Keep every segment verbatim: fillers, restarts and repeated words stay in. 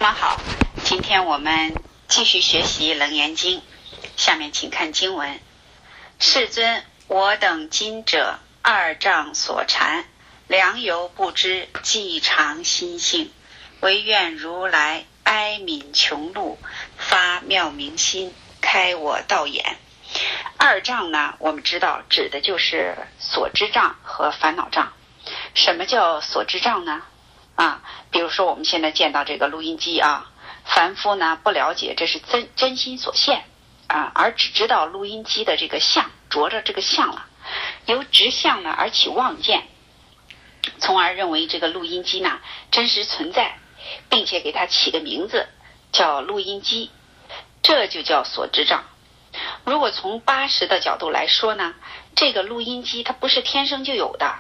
上好，今天我们继续学习《楞严经》，下面请看经文：世尊，我等今者二障所缠，良由不知，既常心性，唯愿如来哀悯穷路，发妙明心，开我道眼。二障呢，我们知道指的就是所知障和烦恼障。什么叫所知障呢？啊，比如说我们现在见到这个录音机啊，凡夫呢不了解这是真真心所现啊，而只知道录音机的这个相，着着这个相了，由执相呢而起妄见，从而认为这个录音机呢真实存在，并且给它起个名字叫录音机，这就叫所知障。如果从八识的角度来说呢，这个录音机它不是天生就有的，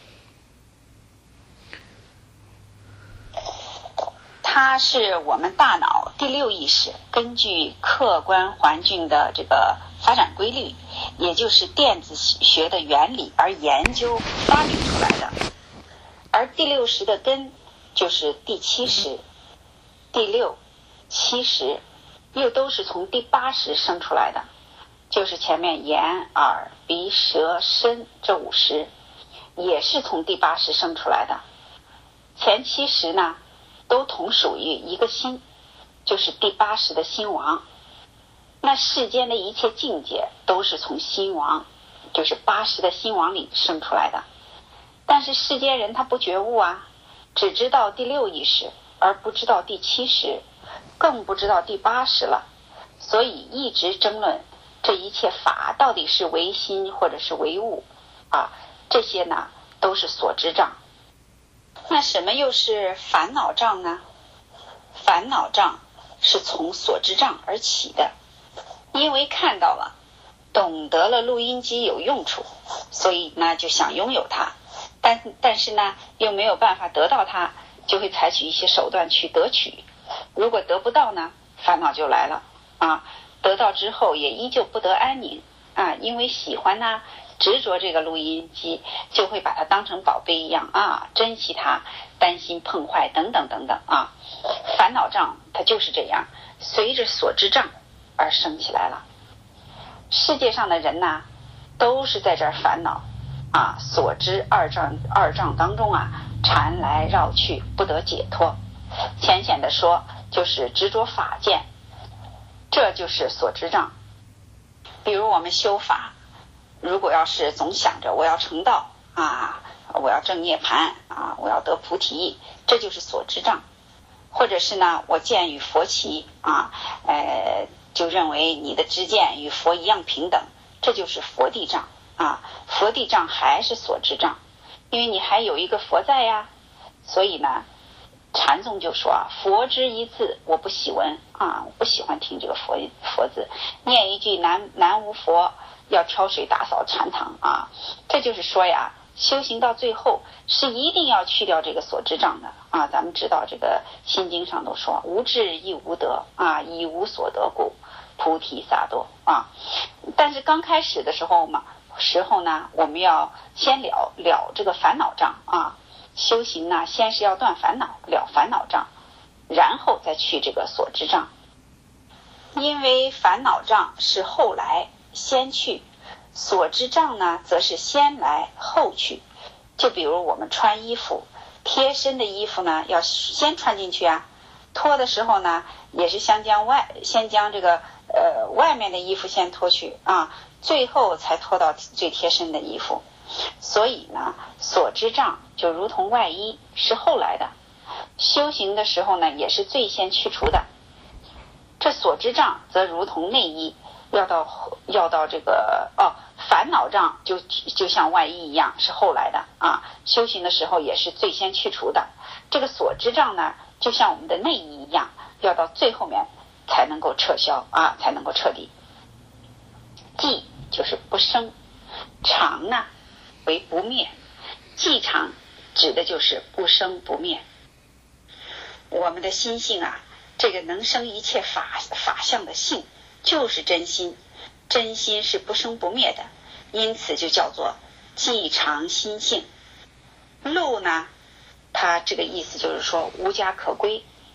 它是我们大脑第六意识根据客观环境的这个发展规律，也就是电子学的原理而研究发明出来的。而第六识的根就是第七识，第六、七识又都是从第八识生出来的，就是前面眼、耳、鼻、舌、身这五识也是从第八识生出来的。前七识呢都同属于一个心，就是第八识的心王。那世间的一切境界都是从心王，就是八识的心王里生出来的。但是世间人他不觉悟啊，只知道第六意识，而不知道第七识，更不知道第八识了，所以一直争论这一切法到底是唯心或者是唯物啊，这些呢都是所知障。那什么又是烦恼障呢？烦恼障是从所知障而起的，因为看到了懂得了录音机有用处，所以呢就想拥有它，但但是呢又没有办法得到它，就会采取一些手段去得取。如果得不到呢，烦恼就来了啊！得到之后也依旧不得安宁啊，因为喜欢呢执着这个录音机，就会把它当成宝贝一样啊，珍惜它，担心碰坏等等等等啊。烦恼障它就是这样，随着所知障而生起来了。世界上的人呢，都是在这儿烦恼啊，所知二障二障当中啊，缠来绕去，不得解脱。浅显的说，就是执着法见，这就是所知障。比如我们修法，如果要是总想着我要成道啊，我要证涅槃啊，我要得菩提，这就是所知障。或者是呢，我见与佛齐啊，呃，就认为你的知见与佛一样平等，这就是佛地障啊。佛地障还是所知障，因为你还有一个佛在呀。所以呢，禅宗就说啊，佛之一字我不喜闻啊，我不喜欢听这个佛佛字，念一句南南无佛，要挑水打扫禅堂啊。这就是说呀，修行到最后是一定要去掉这个所知障的啊。咱们知道这个心经上都说无智亦无得啊，以无所得故菩提萨埵啊。但是刚开始的时候嘛时候呢，我们要先了了这个烦恼障啊。修行呢，先是要断烦恼，了烦恼障，然后再去这个所知障。因为烦恼障是后来先去，所知障呢则是先来后去。就比如我们穿衣服，贴身的衣服呢要先穿进去啊，脱的时候呢也是先将外先将这个呃外面的衣服先脱去啊，最后才脱到最贴身的衣服。所以呢，所知障就如同外衣，是后来的。修行的时候呢，也是最先去除的。这所知障则如同内衣，要到要到这个哦，烦恼障就就像外衣一样，是后来的啊。修行的时候也是最先去除的。这个所知障呢，就像我们的内衣一样，要到最后面才能够撤销啊，才能够彻底。寂就是不生，常呢为不灭，寂常指的就是不生不灭。我们的心性啊，这个能生一切法法相的性，就是真心，真心是不生不灭的，因此就叫做寂常心性。路呢，它这个意思就是说无家可归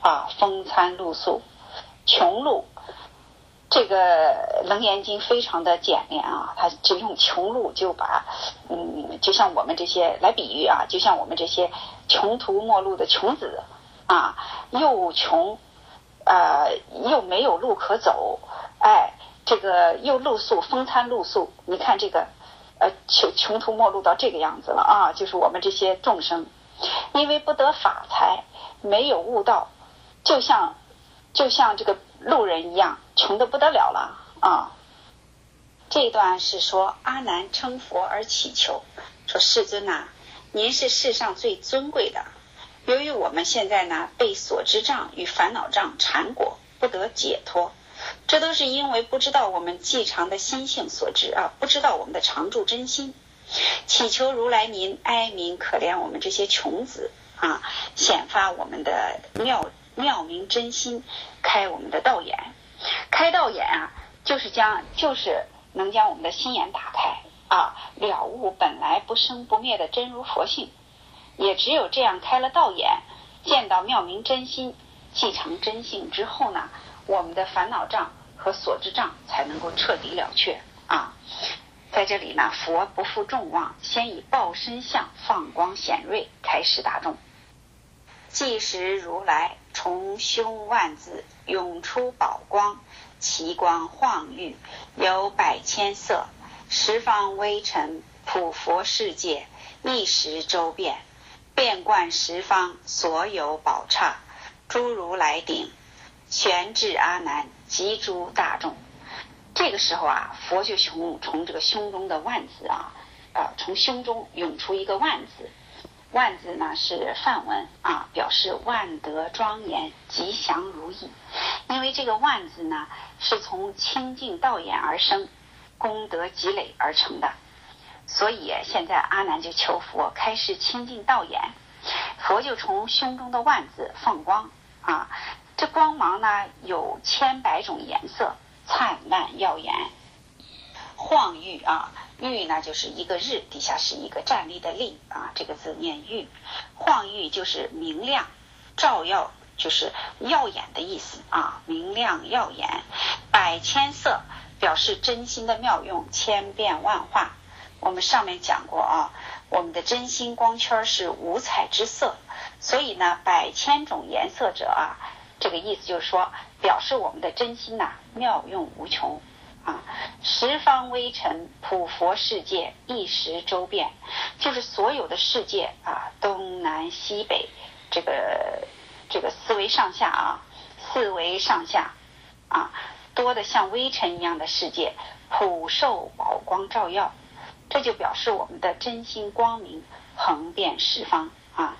啊，风餐露宿，穷露。这个《楞严经》非常的简练啊，它就用穷露就把，嗯，就像我们这些来比喻啊，就像我们这些穷途末路的穷子啊，又穷，呃，又没有路可走，哎，这个又露宿，风餐露宿，你看这个，呃，穷穷途末路到这个样子了啊，就是我们这些众生，因为不得法财，没有悟道，就像就像这个路人一样，穷得不得了了啊！这一段是说阿难称佛而祈求，说世尊呐、啊，您是世上最尊贵的。由于我们现在呢被所知障与烦恼障缠裹，不得解脱，这都是因为不知道我们寂常的心性所致啊，不知道我们的常住真心。祈求如来您哀悯可怜我们这些穷子啊，显发我们的妙妙明真心，开我们的道眼。开道眼啊，就是将就是能将我们的心眼打开啊，了悟本来不生不灭的真如佛性。也只有这样开了道眼，见到妙明真心，寂常真性之后呢，我们的烦恼障和所知障才能够彻底了却啊。在这里呢，佛不负众望，先以报身相放光显锐，开示大众。即时如来重胸万字，涌出宝光，其光晃郁，有百千色，十方微尘，普佛世界，一时周遍，遍贯十方所有宝刹，诸如来顶，悬至阿难及诸大众。这个时候啊，佛就从从这个胸中的万字啊，呃，从胸中涌出一个万字。万字呢是梵文啊，表示万德庄严，吉祥如意。因为这个万字呢是从清净道眼而生，功德积累而成的，所以现在阿难就求佛开示清净道眼，佛就从胸中的万字放光啊，这光芒呢有千百种颜色，灿烂耀眼，晃郁啊，郁呢就是一个日，底下是一个站立的立啊，这个字念郁。晃郁就是明亮，照耀就是耀眼的意思啊，明亮耀眼。百千色表示真心的妙用，千变万化。我们上面讲过啊，我们的真心光圈是五彩之色，所以呢百千种颜色者啊，这个意思就是说表示我们的真心呐、啊、妙用无穷啊。十方微尘，普佛世界，一时周遍，就是所有的世界啊，东南西北，这个这个四维上下啊，四维上下啊，多的像微尘一样的世界，普受宝光照耀，这就表示我们的真心光明横遍十方啊。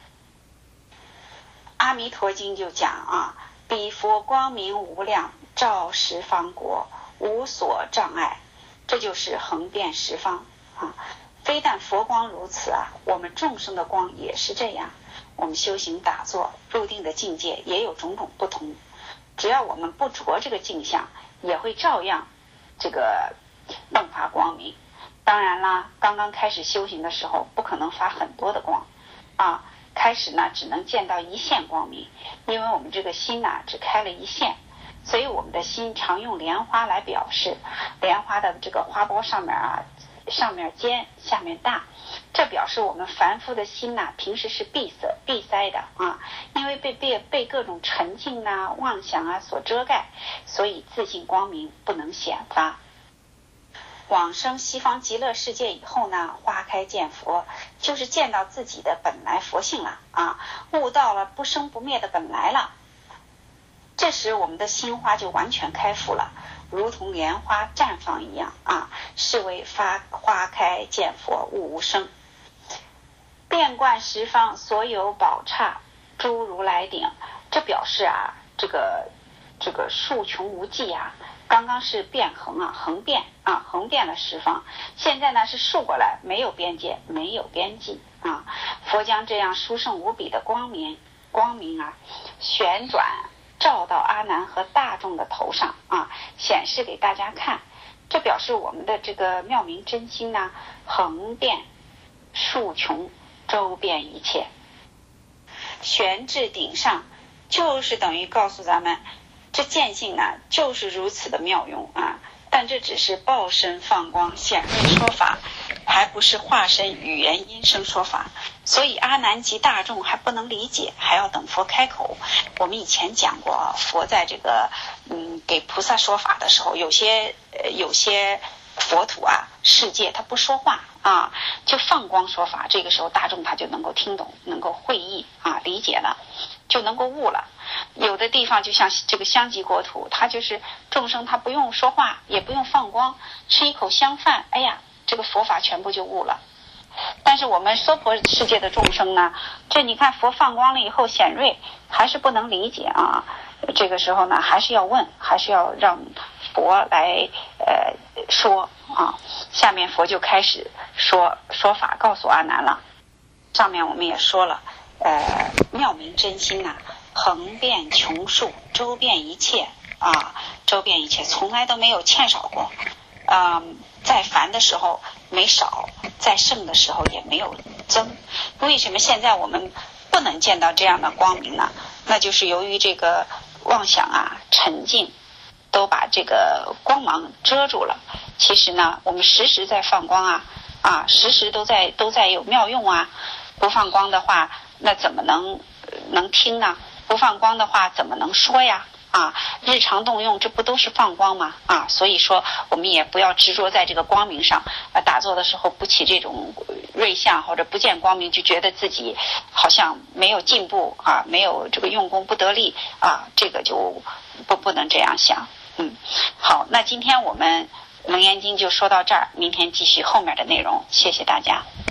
阿弥陀经就讲啊，彼佛光明无量，照十方国，无所障碍，这就是横遍十方啊。非但佛光如此啊，我们众生的光也是这样。我们修行打坐入定的境界也有种种不同，只要我们不着这个镜像，也会照样这个迸发光明。当然啦，刚刚开始修行的时候不可能发很多的光啊，开始呢只能见到一线光明，因为我们这个心呐只开了一线，所以我们的心常用莲花来表示，莲花的这个花苞上面啊，上面尖下面大，这表示我们凡夫的心呐、啊、平时是闭塞闭塞的啊，因为被被被各种沉静啊妄想啊所遮盖，所以自性光明不能显发。往生西方极乐世界以后呢，花开见佛，就是见到自己的本来佛性了啊，悟到了不生不灭的本来了。这时我们的心花就完全开复了，如同莲花绽放一样啊，是为发花开见佛悟无生。遍贯十方所有宝刹，诸如来顶，这表示啊，这个这个数穷无际啊。刚刚是遍横啊，横遍啊，横遍了十方，现在呢是竖过来，没有边界，没有边际啊。佛将这样殊胜无比的光明光明啊，旋转照到阿难和大众的头上啊，显示给大家看。这表示我们的这个妙明真心呢，横遍竖穷，周遍一切。悬至顶上， 就是等于告诉咱们，这见性呢就是如此的妙用啊。但这只是报身放光显锐说法，还不是化身语言音声说法，所以阿难及大众还不能理解，还要等佛开口。我们以前讲过，佛在这个嗯给菩萨说法的时候，有些呃有些佛土啊世界他不说话啊，就放光说法，这个时候大众他就能够听懂，能够会意啊，理解了，就能够悟了。有的地方就像这个香积国土，它就是众生他不用说话，也不用放光，吃一口香饭，哎呀，这个佛法全部就悟了。但是我们娑婆世界的众生呢，这你看佛放光了以后显锐，还是不能理解啊。这个时候呢，还是要问，还是要让佛来呃说啊。下面佛就开始说说法，告诉阿难了。上面我们也说了，呃，妙明真心呐、啊，横遍穷数，周遍一切啊，周遍一切，从来都没有欠少过。嗯，在凡的时候没少，在圣的时候也没有增。为什么现在我们不能见到这样的光明呢？那就是由于这个妄想啊沉静，都把这个光芒遮住了。其实呢，我们时时在放光啊啊，时时都在都在有妙用啊。不放光的话，那怎么能能听呢？不放光的话，怎么能说呀？啊，日常动用，这不都是放光吗？啊，所以说我们也不要执着在这个光明上。啊，打坐的时候不起这种锐相，或者不见光明，就觉得自己好像没有进步啊，没有这个用功不得力啊，这个就不不能这样想。嗯，好，那今天我们楞严经就说到这儿，明天继续后面的内容，谢谢大家。